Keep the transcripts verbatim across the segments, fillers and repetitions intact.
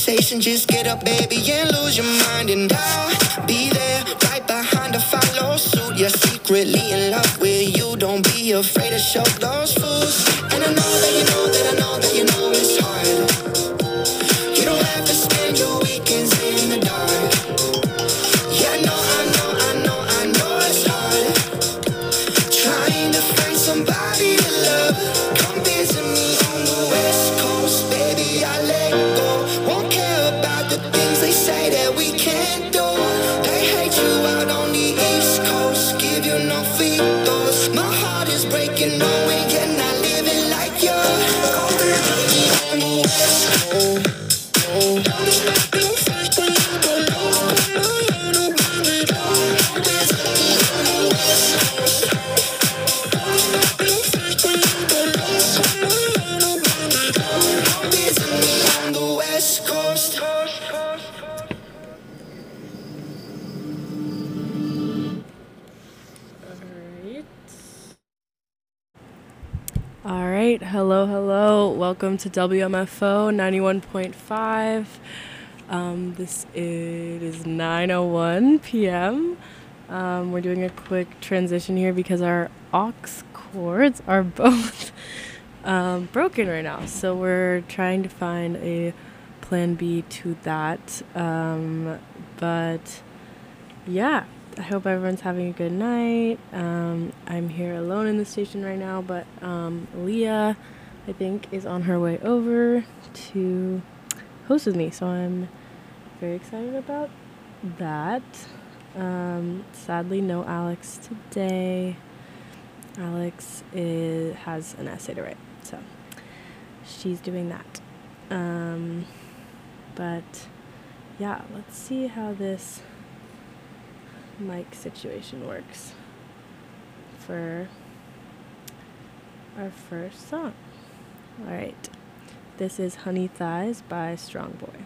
conversation. Just get up, baby, and lose your mind. And I'll be there, right behind to follow suit. You're secretly in love with you. Don't be afraid to show those fools. And I know that you know that I know that you know it's hard. You don't have to spend your weekends in the dark. Yeah, I know, I know, I know, I know it's hard. Trying to find somebody to love. Come visit me on the West Coast, baby, I let go. Won't care about the things they say that we can't do. They hate you out on the East Coast, give you no free throws. My heart is breaking, knowing you're not living like you. Come visit me on the West Coast. Alright, hello, hello. Welcome to W M F O ninety-one point five. Um, this is, it is nine oh one p.m. Um, we're doing a quick transition here because our aux cords are both um, broken right now. So we're trying to find a plan B to that. Um, but yeah, I hope everyone's having a good night. Um, I'm here alone in the station right now, but um, Leah, I think, is on her way over to host with me. So I'm very excited about that. Um, sadly, no Alex today. Alex is, has an essay to write, so she's doing that. Um, but yeah, let's see how this mic situation works for our first song. All right, this is Honey Thighs by Strong Boy.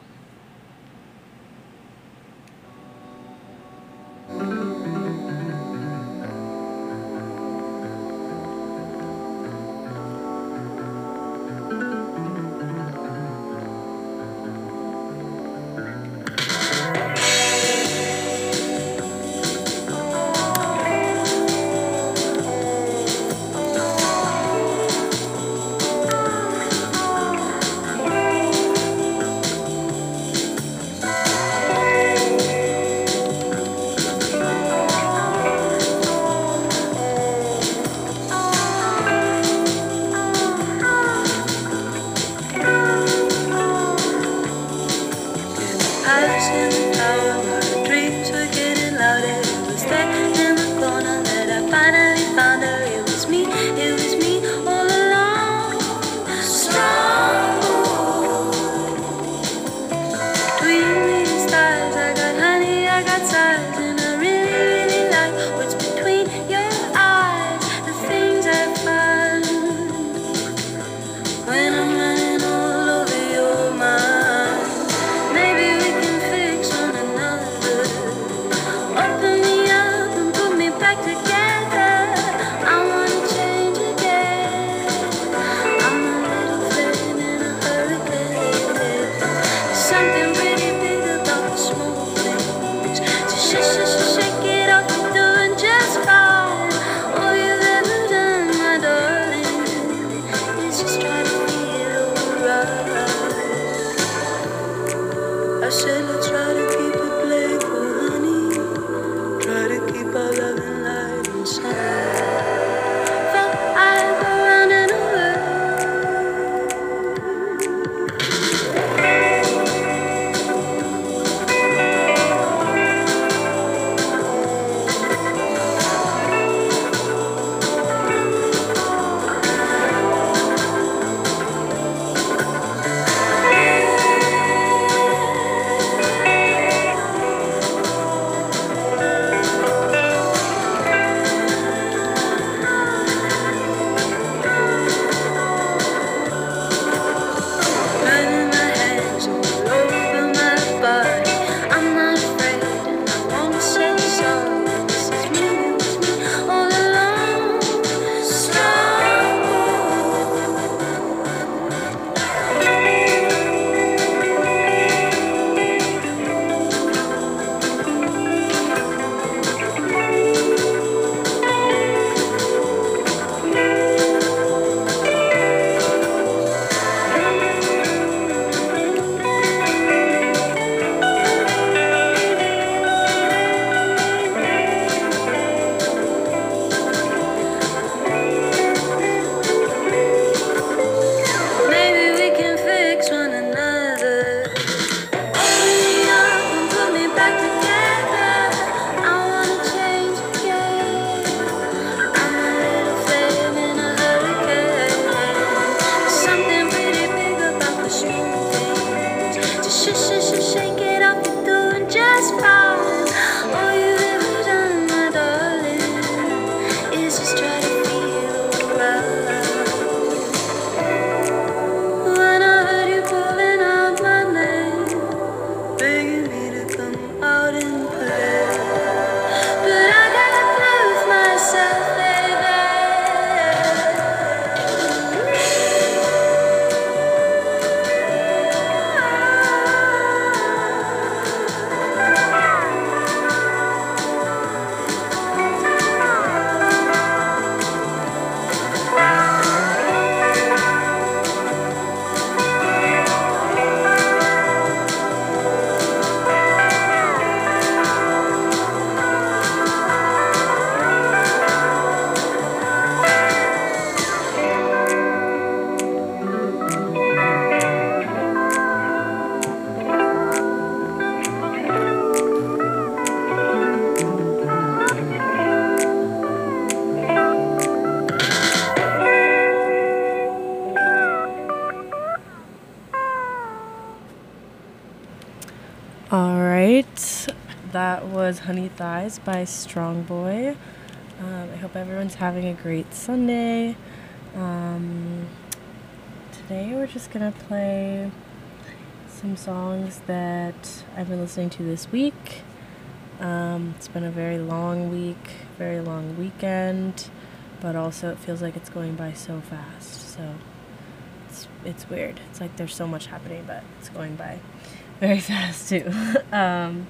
All right, that was Honey Thighs by Strong Boy. Um, I hope everyone's having a great Sunday. Um, today we're just gonna play some songs that I've been listening to this week. Um, it's been a very long week, very long weekend, but also it feels like it's going by so fast. So it's it's weird. It's like there's so much happening, but it's going by very fast too. um,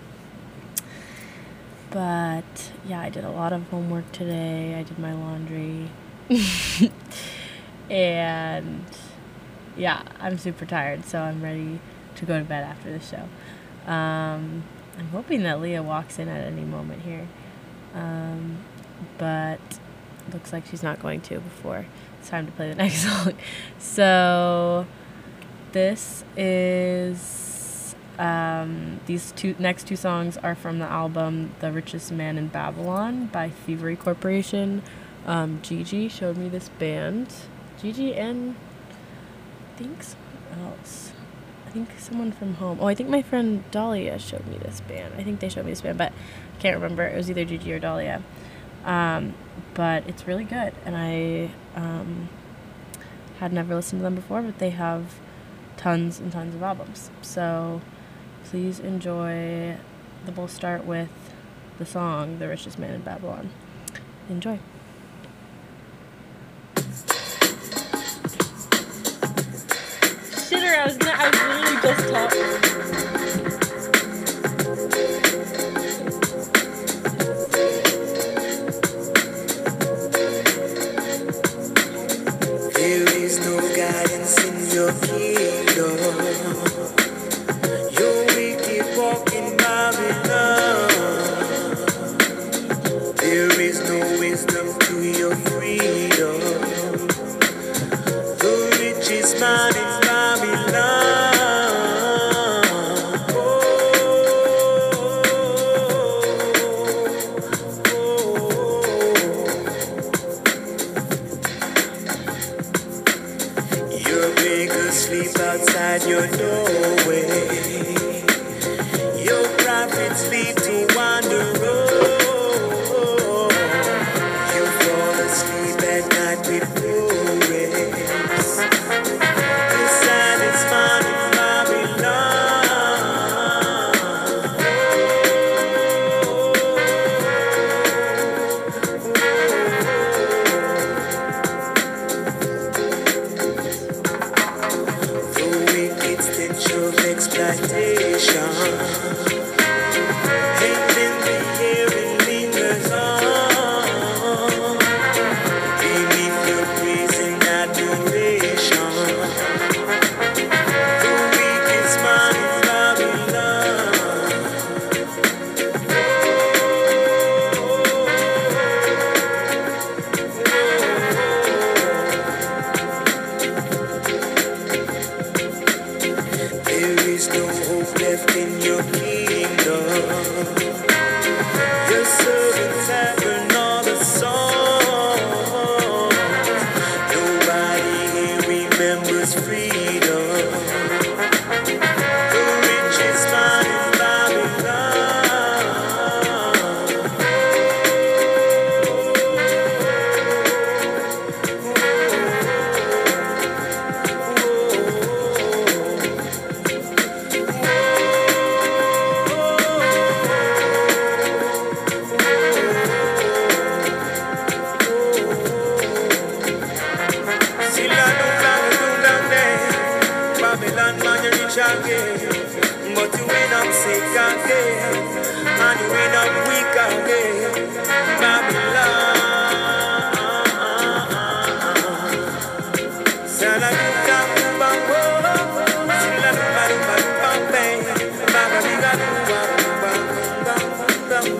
but yeah, I did a lot of homework today. I did my laundry. And yeah, I'm super tired, so I'm ready to go to bed after this show. Um, I'm hoping that Leah walks in at any moment here. Um, but looks like she's not going to before it's time to play the next song. So this is Um, these two next two songs are from the album The Richest Man in Babylon by Thievery Corporation. Um, Gigi showed me this band. Gigi and I think someone else. I think someone from home. Oh, I think my friend Dahlia showed me this band. I think they showed me this band, but I can't remember. It was either Gigi or Dahlia. Um, but it's really good, and I um, had never listened to them before, but they have tons and tons of albums. So please enjoy. We'll start with the song The Richest Man in Babylon. Enjoy. Shitter, I was gonna, I was literally just talking. There is no guidance in your kingdom. Your wicked walk in Babylon. There is no wisdom to your freedom. The richest man in Babylon. Sleep outside your doorway. Your prophets lead to wander. You fall asleep at night with worries. The saddest man in Babylon. Exploitation hangs in the air and lingers on. Beneath your praise and adoration, the weakest man in Babylon. There is no hope left in your kingdom. Your servants have heard all the songs. Nobody here remembers freedom. The richest man in Babylon. Babylon man, you rich again, but you end up sick again, and you end up weak again. Babylon, Sala you come to Bambo, Sila do Badu Badu Bambe, Babaliga do Badu Badu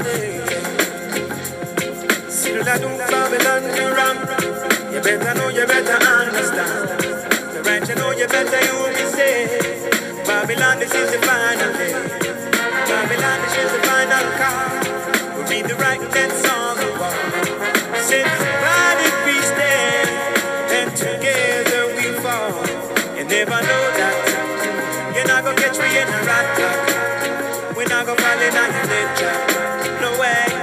Bambe. Sila do Babylon you ram, you better know, you better understand. Right, you know you better you me say Babylon, this is the final day. Babylon, this is the final call. We read the right that's on the wall. Since body we stand and together we fall. You never know that you're not gonna catch me in a rat trap. We not gonna fall in on your nature. No way.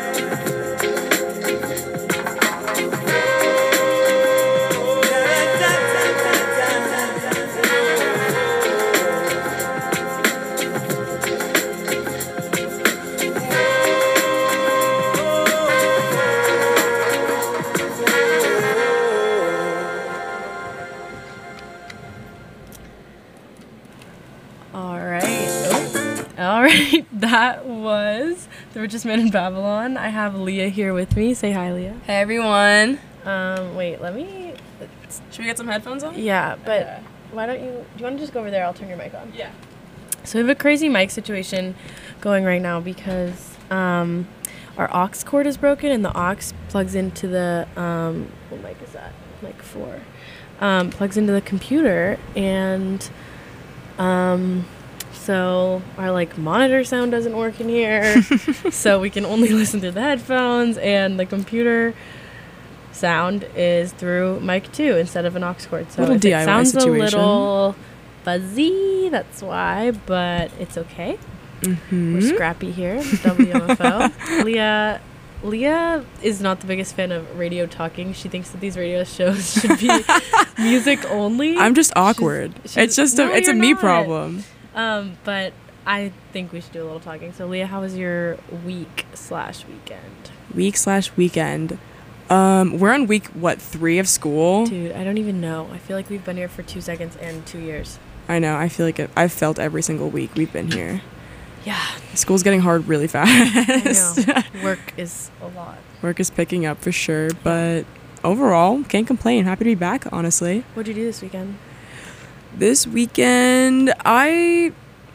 That was The Richest Man in Babylon. I have Leah here with me. Say hi, Leah. Hey, everyone. Um, wait, let me... Should we get some headphones on? Yeah, but okay. Why don't you... Do you want to just go over there? I'll turn your mic on. Yeah. So we have a crazy mic situation going right now because um, our aux cord is broken and the aux plugs into the... Um, what mic is that? Mic four. Um, plugs into the computer and... Um... So our like monitor sound doesn't work in here, so we can only listen through the headphones, and the computer sound is through mic two instead of an aux cord. So little if D I Y it sounds situation. a little fuzzy, that's why, but it's okay. Mm-hmm. We're scrappy here, W M F O. Leah, Leah is not the biggest fan of radio talking. She thinks that these radio shows should be music only. I'm just awkward. She's, she's, it's just no, a it's a you're me not. problem. Um, but I think we should do a little talking. So, Leah, how was your week slash weekend? Week slash weekend. Um, we're on week, what, three of school? Dude, I don't even know. I feel like we've been here for two seconds and two years. I know. I feel like it, I've felt every single week we've been here. Yeah. School's getting hard really fast. I know. Work is a lot. Work is picking up for sure. But overall, can't complain. Happy to be back, honestly. What'd you do this weekend? This weekend, I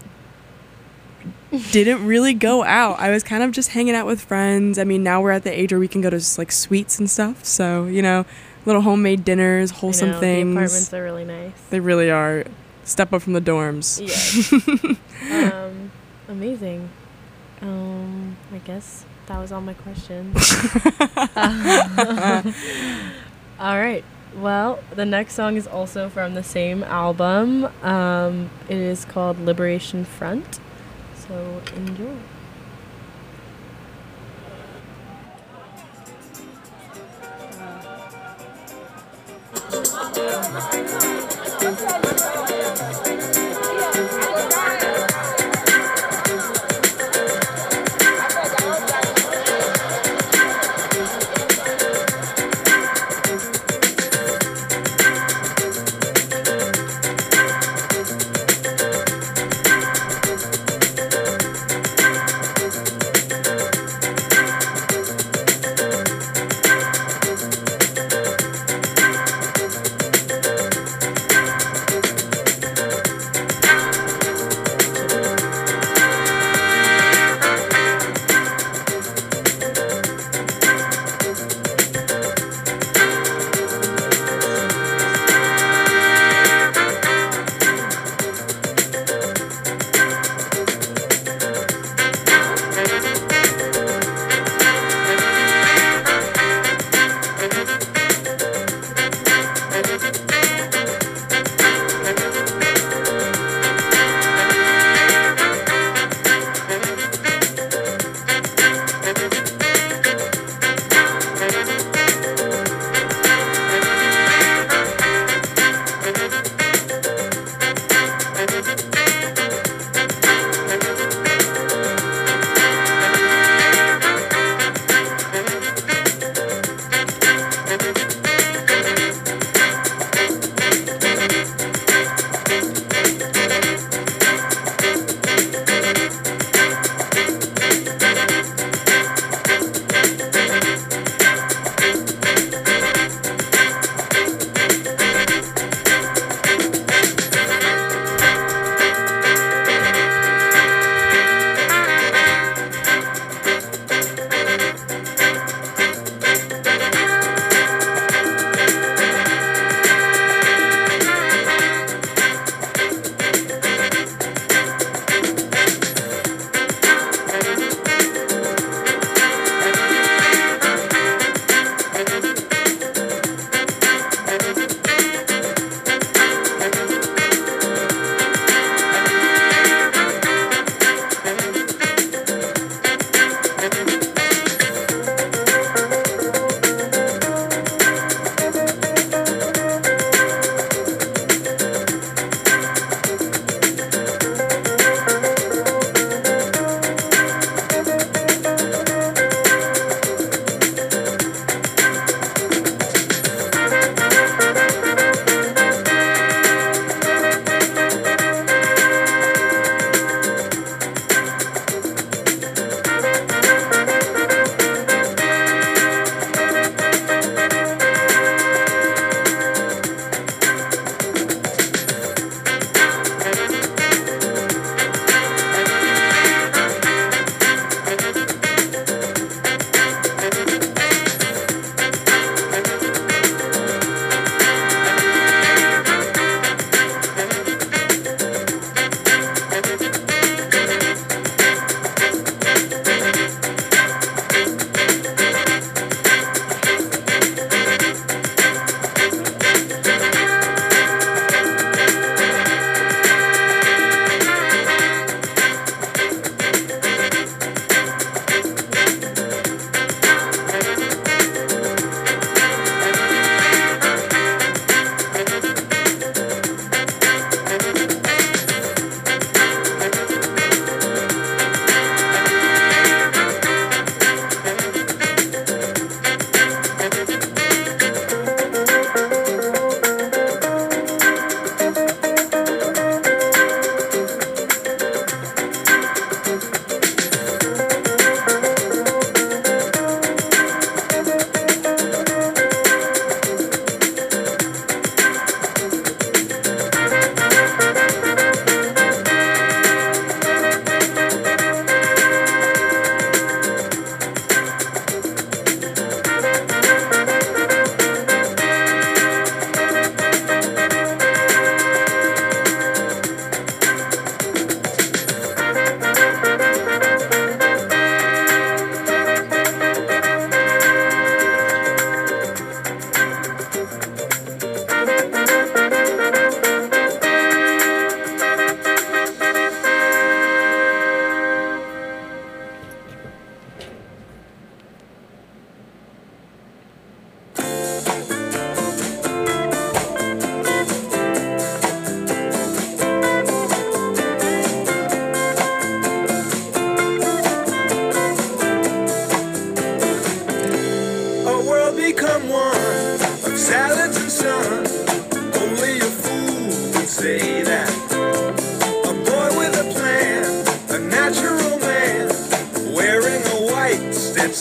didn't really go out. I was kind of just hanging out with friends. I mean, now we're at the age where we can go to just, like, suites and stuff. So, you know, little homemade dinners, wholesome I know, things. The apartments are really nice. They really are. Step up from the dorms. Yeah. um, amazing. Um, I guess that was all my questions. uh, all right. Well, the next song is also from the same album. Um, it is called Liberation Front. So enjoy.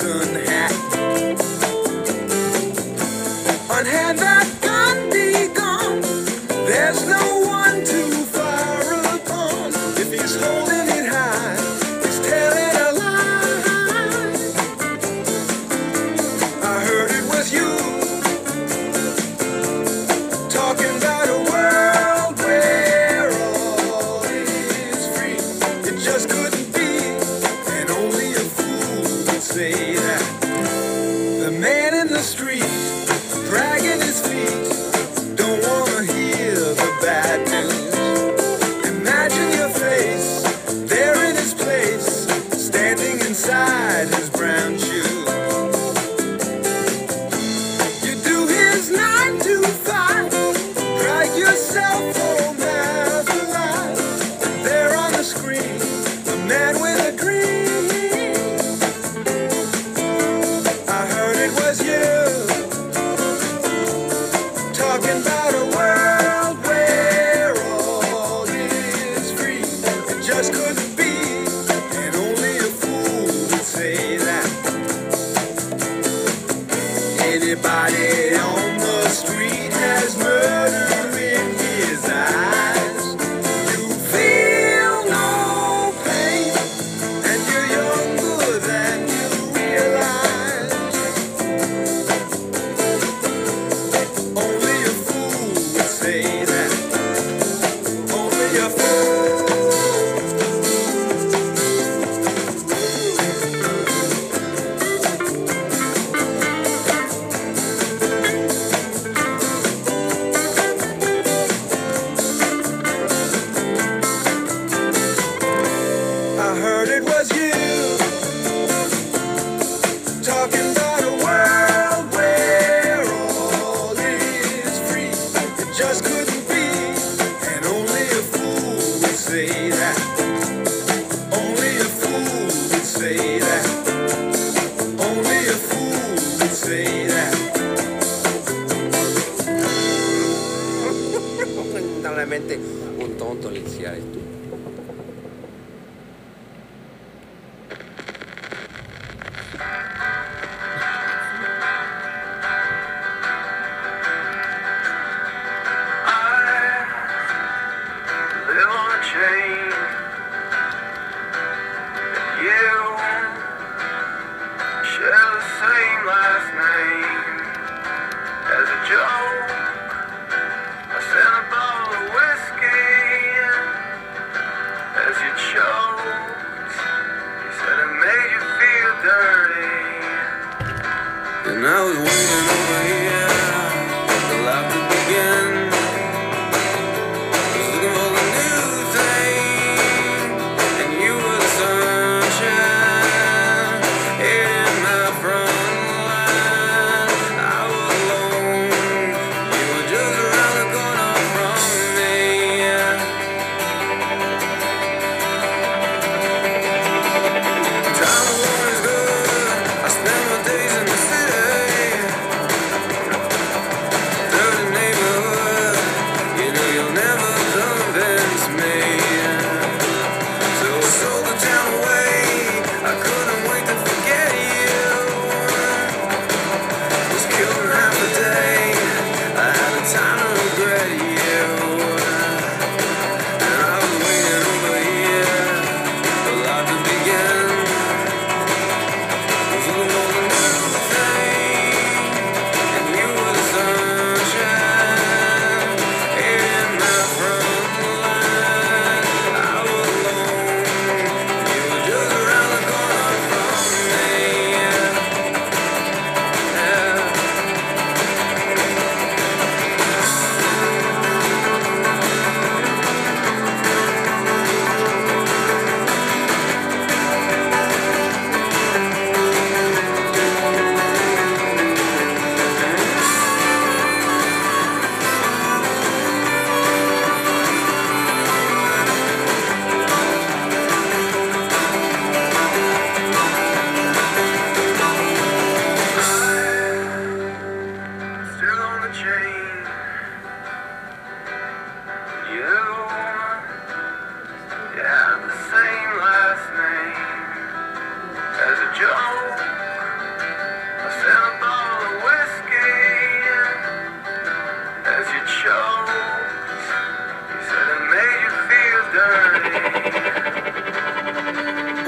gun hat. Unhand that gun be gone. There's no one to fire upon. If he's holding it high, he's telling a lie. I heard it was you talking about a world where all is free. It just couldn't be, and only a fool would say that. The man in the street dragging his feet, don't wanna hear the bad news. Imagine your face, there in his place, standing inside his brown shoes. You do his nine to five, drag yourself home half alive. And there on the screen, a man with a dream. I heard it was you talking about a world where all is free. It just couldn't be, and only a fool would say that. Anybody on the street has murder in his eyes. You feel no pain, and you're younger than you realize. Only a fool would say that. Only a fool. I heard it was you talking about a world where all is free. It just couldn't be, and only a fool would say that. Only a fool would say that. Only a fool would say that. Lamentablemente un tonto iniziare tu. Live on a chain. You share the same last name. As a joke, I sent a bottle of whiskey. As you choked, you said it made you feel dirty. And I was waiting over here till life to begin. Was looking for the new thing.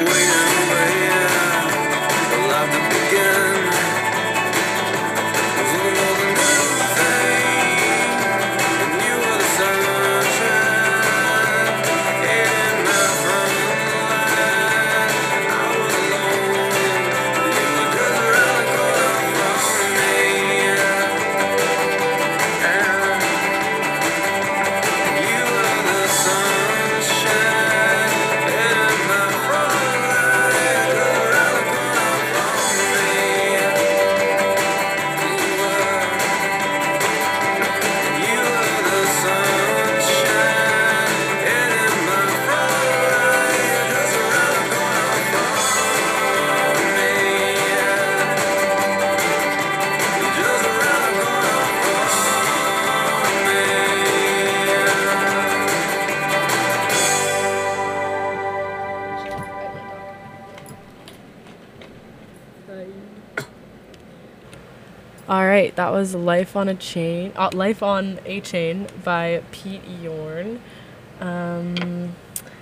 All right, that was "Life on a Chain," uh, "Life on a Chain" by Pete Yorn. Um,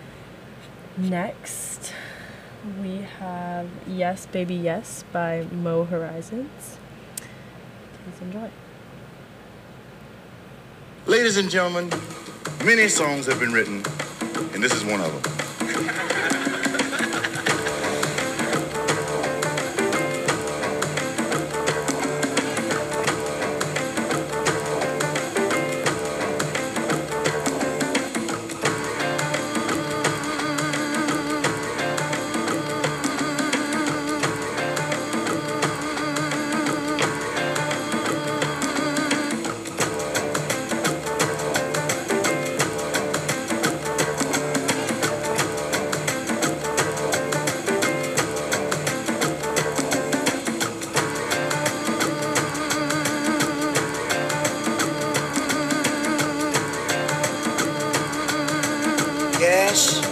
next, we have "Yes Baby Yes" by Mo Horizons. Please enjoy. Ladies and gentlemen, many songs have been written, and this is one of them. Yes.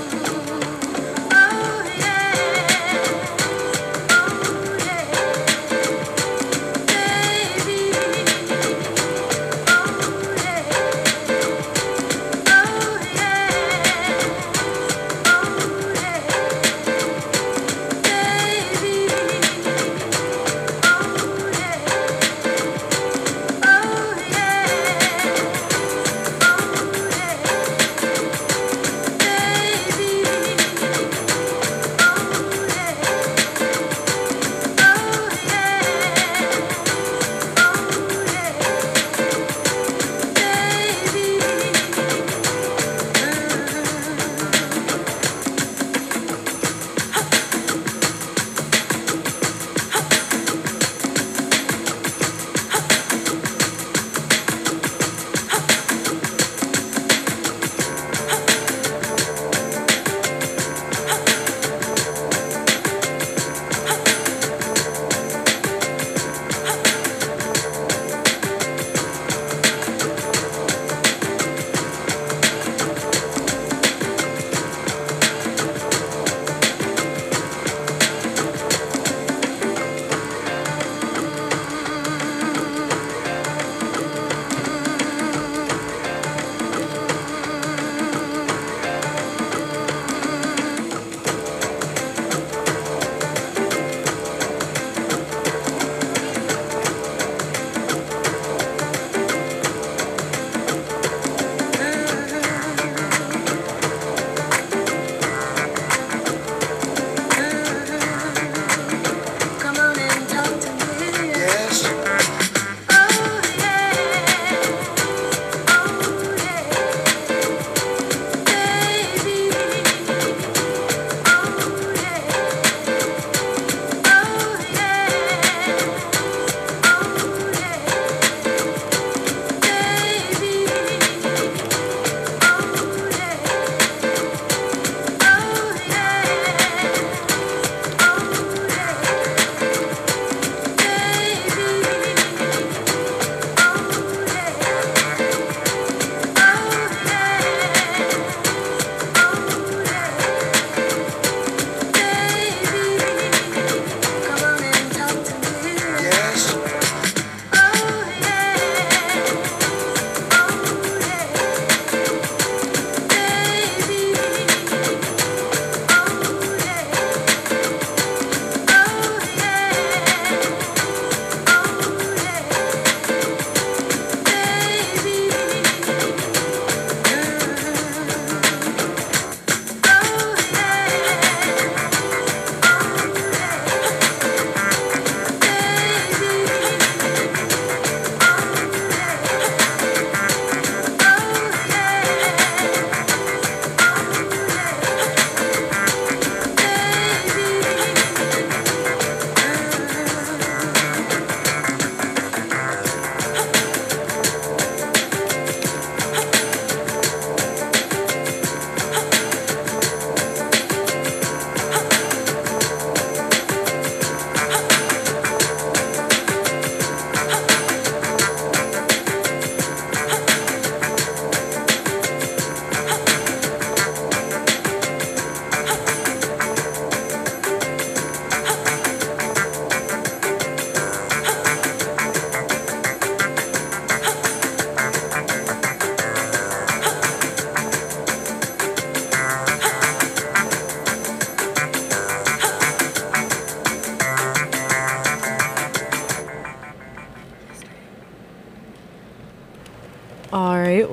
Baby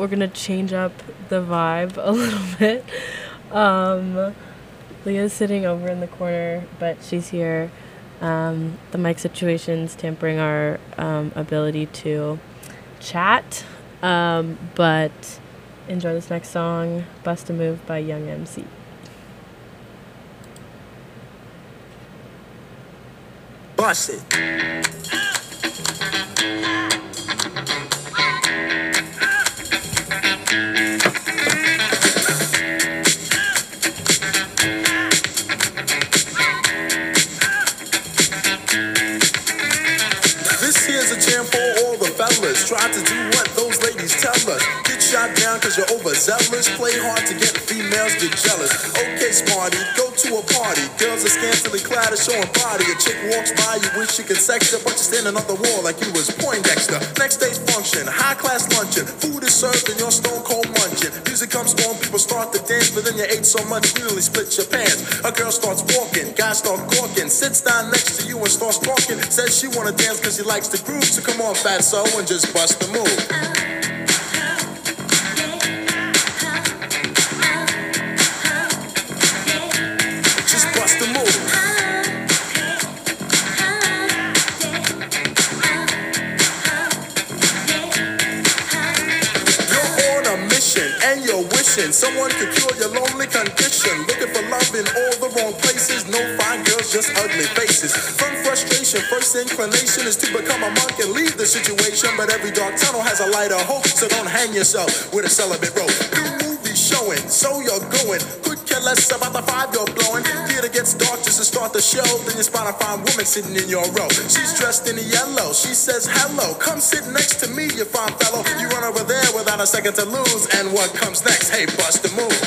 we're gonna change up the vibe a little bit. Um, Leah's sitting over in the corner, but she's here. Um, the mic situation's tampering our um, ability to chat, um, but enjoy this next song, Bust a Move by Young M C. Bust it. Try to do what those ladies tell us. Get shot down cause you're overzealous. Play hard to get females, get jealous. Okay, smarty, go to a party. Girls are scantily clad and showing body. A chick walks by, you wish you could sex her, but you're standing on the wall like you was Poindexter. Next day's function, high class luncheon. Food is served and you're stone cold munching. Music comes on, people start to dance, but then you ate so much you nearly split your pants. A girl starts walking, guys start gawking, sits down next to you and starts talking. Says she wanna dance cause she likes the groove, so come on fatso and just bust the move. Just bust the move. You're on a mission and you're wishing someone could cure your lonely condition. Looking for love in all the wrong places. No fine girls, just ugly faces. From frustration, first inclination is to become a monk and leave the situation. But every dark tunnel has a light of hope, so don't hang yourself with a celibate rope. New movies showing, so you're going. Could care less about the five you're blowing. Theater gets dark just to start the show. Then you spot a fine woman sitting in your row. She's dressed in yellow, she says hello. Come sit next to me, you fine fellow. You run over there without a second to lose. And what comes next? Hey, bust the move.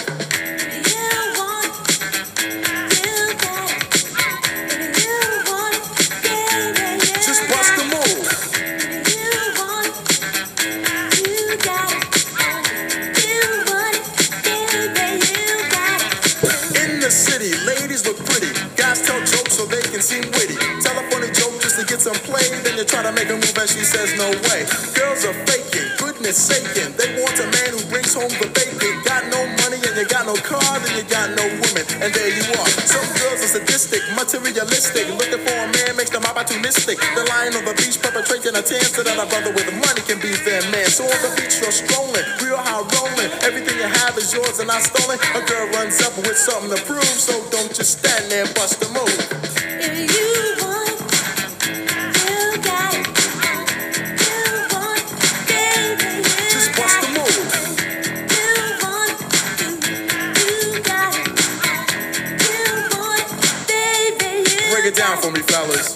Then you try to make a move and she says no way. Girls are faking, goodness saking. They want a man who brings home the bacon. Got no money and you got no car, then you got no woman, and there you are. Some girls are sadistic, materialistic, looking for a man makes them opportunistic. The lion on the beach perpetrating a tan so that a brother with money can be their man. So on the beach you're strolling, real high rolling. Everything you have is yours and not stolen. A girl runs up with something to prove, so don't just stand there and bust the move. If you it down for me, fellas.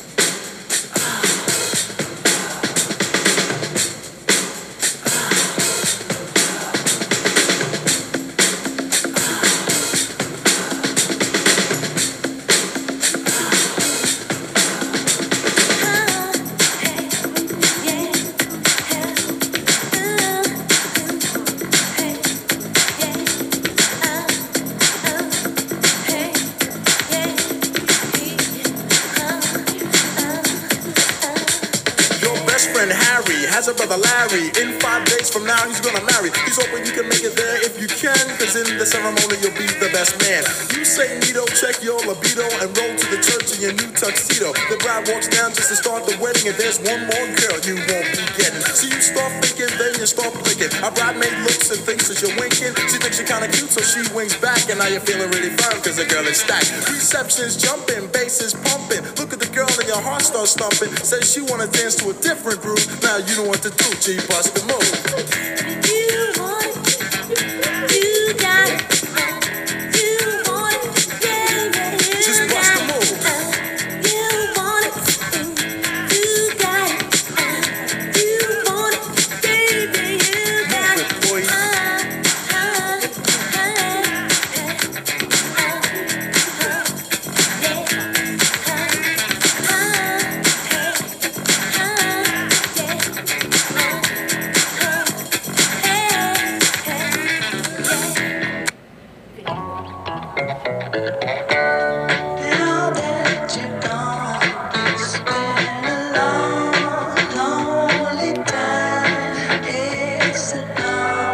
Has a brother Larry. In five days from now he's gonna marry. He's hoping you can make it there if you can, cause in the ceremony you'll be the best man. You say Nito, check your libido and roll to the church in your new tuxedo. The bride walks down just to start the wedding, and there's one more girl you won't be getting. So you start thinking, then you start blinking. A bridemaid looks and thinks that you're winking. She thinks you're kinda cute, so she winks back, and now you're feeling really firm cause the girl is stacked. Reception's jumping, bass is pumping. Look at the girl and your heart starts thumping. Says she wanna dance to a different groove. Now you know what to do, G, bust the move. You want it, you got it. You want it, yeah, yeah, you just bust the move. You want it, you got it. You want it, baby, you got it. Move it, boy. Lonely time, it's a long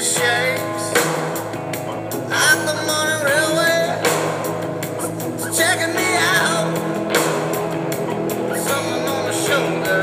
shakes like the morning railway. It's checking me out. Someone on the shoulder.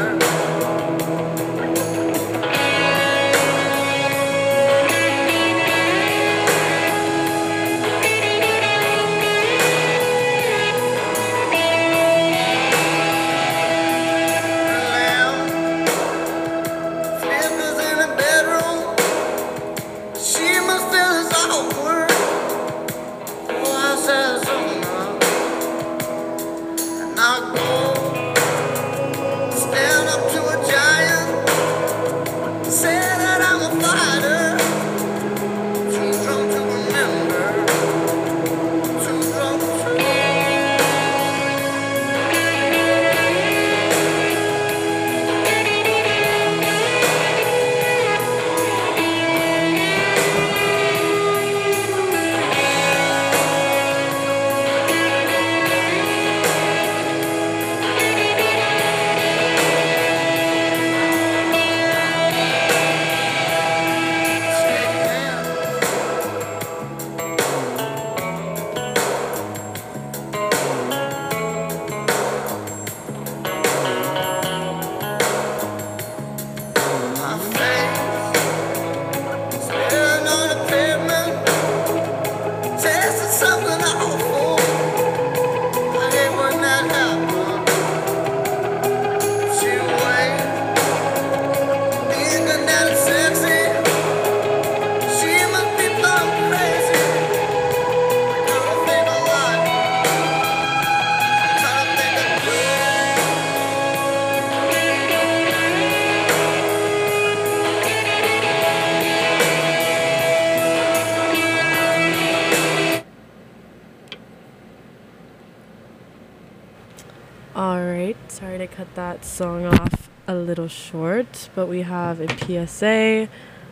Alright, sorry to cut that song off a little short, but we have a P S A.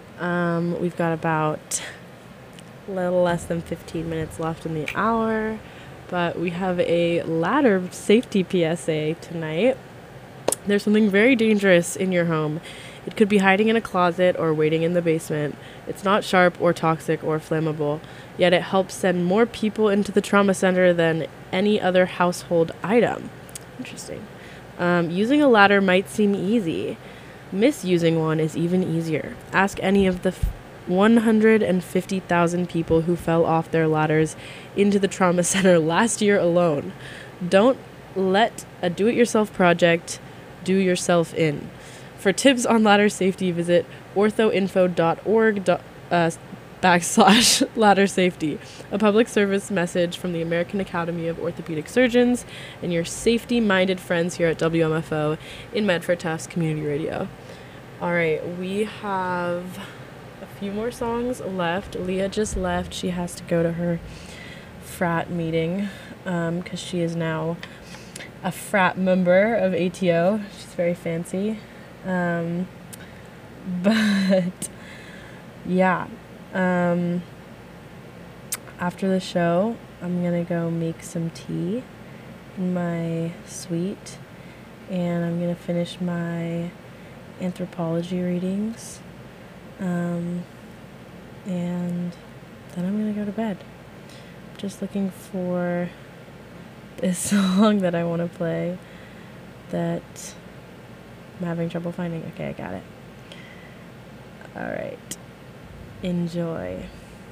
Um, we've got about a little less than fifteen minutes left in the hour, but we have a ladder safety P S A tonight. There's something very dangerous in your home. It could be hiding in a closet or waiting in the basement. It's not sharp or toxic or flammable, yet it helps send more people into the trauma center than any other household item. Interesting. Um, using a ladder might seem easy. Misusing one is even easier. Ask any of the f- one hundred fifty thousand people who fell off their ladders into the trauma center last year alone. Don't let a do-it-yourself project do yourself in. For tips on ladder safety, visit orthoinfo dot org uh, backslash ladder safety, a public service message from the American Academy of Orthopedic Surgeons and your safety-minded friends here at W M F O in Medford Tufts Community Radio. All right, we have a few more songs left. Leah just left. She has to go to her frat meeting because um, she is now a frat member of A T O. She's very fancy. Um, but, yeah. Um, after the show, I'm gonna go make some tea in my suite, and I'm gonna finish my anthropology readings, um, and then I'm gonna go to bed. Just looking for this song that I want to play that I'm having trouble finding. Okay, I got it. All right. Enjoy.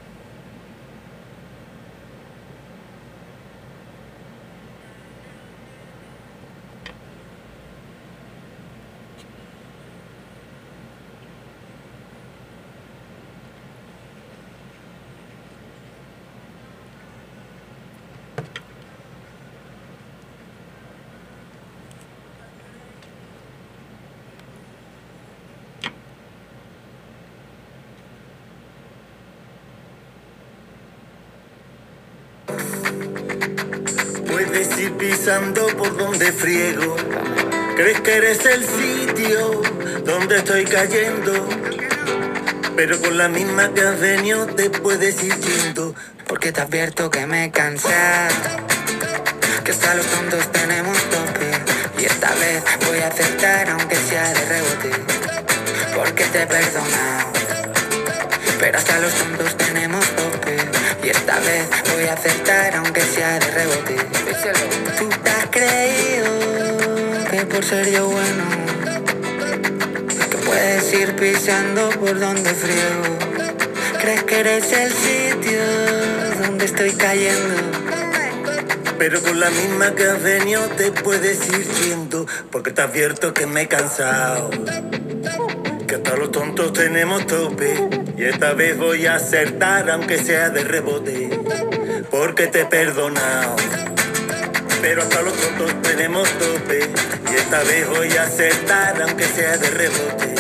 Puedes ir pisando por donde friego. Crees que eres el sitio donde estoy cayendo, pero con la misma que has venido te puedes ir yendo. Porque te advierto que me he cansado, que hasta los tontos tenemos tope. Y esta vez voy a aceptar aunque sea de rebote, porque te he perdonado. Pero hasta los tontos tenemos tope. Y esta vez voy a acertar aunque sea de rebote. Tú te has creído que por ser yo bueno que puedes ir pisando por donde friego. Crees que eres el sitio donde estoy cayendo. Pero con la misma que has venido te puedes ir yendo, porque te advierto que me he cansado, que hasta los tontos tenemos tope. Y esta vez voy a acertar aunque sea de rebote, porque te he perdonado. Pero hasta los tontos tenemos tope. Y esta vez voy a acertar aunque sea de rebote.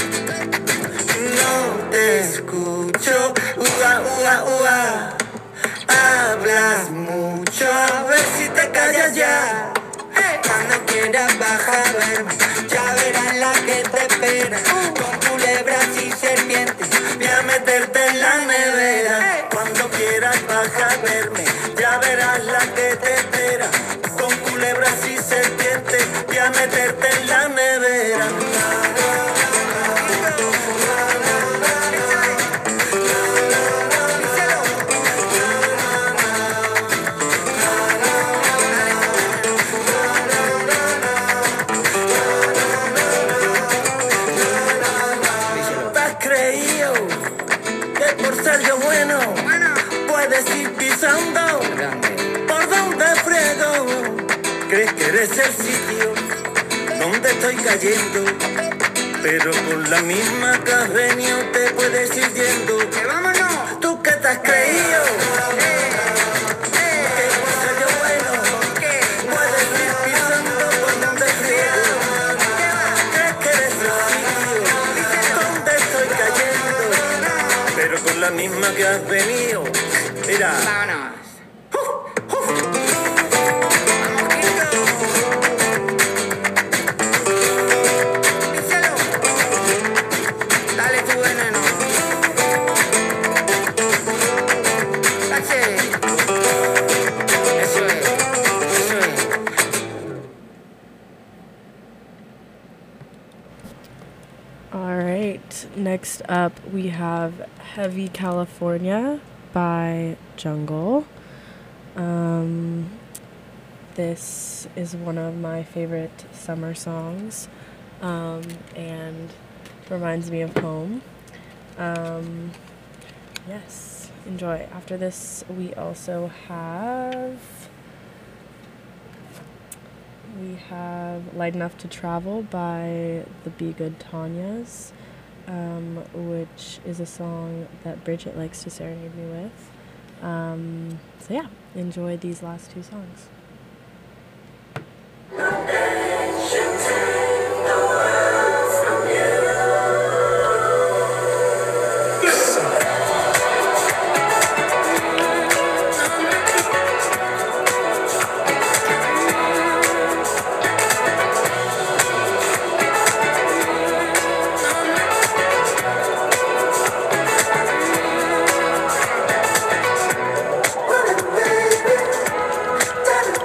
No te escucho, ua, ua, ua. Hablas mucho, a ver si te callas ya. Cuando quieras bajar a verme, ya verás la que te espera. Con culebras y serpientes, voy a meterte en la nevera. Cuando quieras bajar a verme, ya verás la que te espera. Con culebras y serpientes, voy a meterte en la nevera. ¿Por dónde friego? ¿Crees que eres el sitio donde estoy cayendo? Pero con la misma que has venido te puedes ir yendo. ¡Que vámonos! ¿Tú qué te has creído? Que por ser yo bueno puedes ir pisando por donde friego. ¿Crees que eres el sitio donde estoy cayendo? Pero con la misma que has venido. Mira. Vámonos. Dale tu veneno. Tache. Eso es. Eso es. All right. Next up, we have Heavy California by Jungle. Um, this is one of my favorite summer songs, um, and reminds me of home. Um, yes, enjoy. After this, we also have we have Light Enough to Travel by the Be Good Tanyas, um, which is a song that Bridget likes to serenade me with. Um, so yeah, enjoy these last two songs. Baby,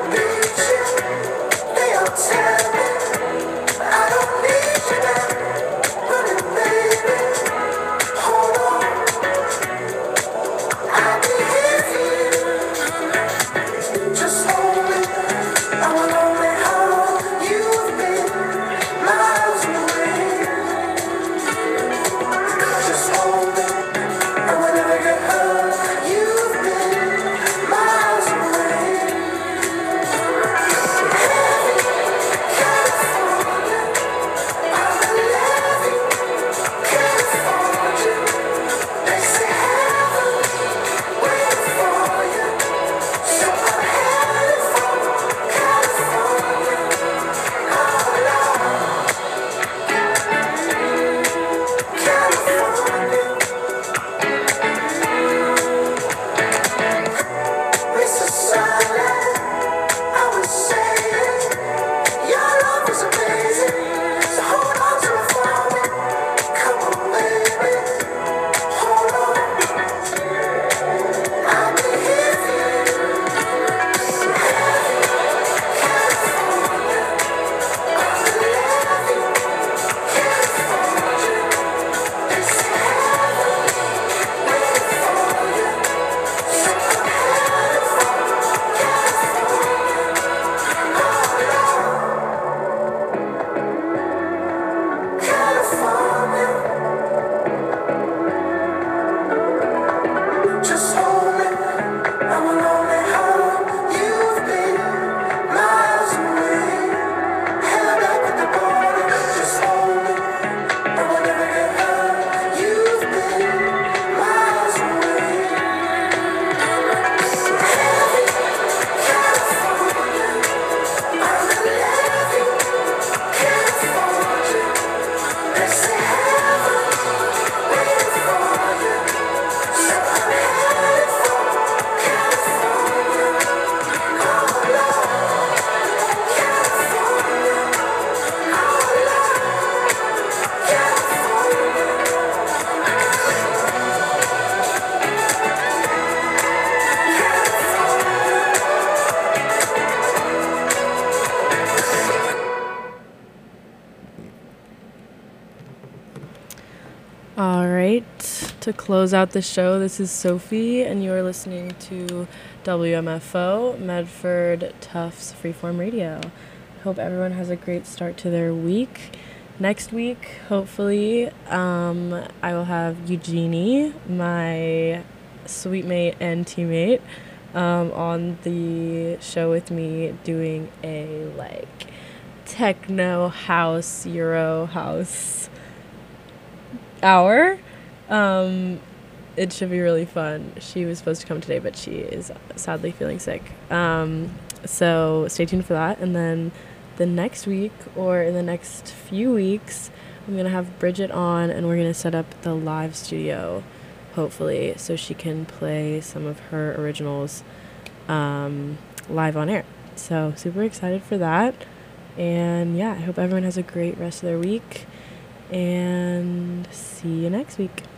To close out the show, this is Sophie, and you are listening to W M F O, Medford Tufts Freeform Radio. Hope everyone has a great start to their week. Next week, hopefully, um, I will have Eugenie, my sweet mate and teammate, um, on the show with me doing a, like, techno house, Euro house hour. Um, it should be really fun. She was supposed to come today, but she is sadly feeling sick. Um, so stay tuned for that. And then the next week, or in the next few weeks, I'm going to have Bridget on, and we're going to set up the live studio, hopefully, so she can play some of her originals um, live on air. So super excited for that. And yeah, I hope everyone has a great rest of their week, and see you next week.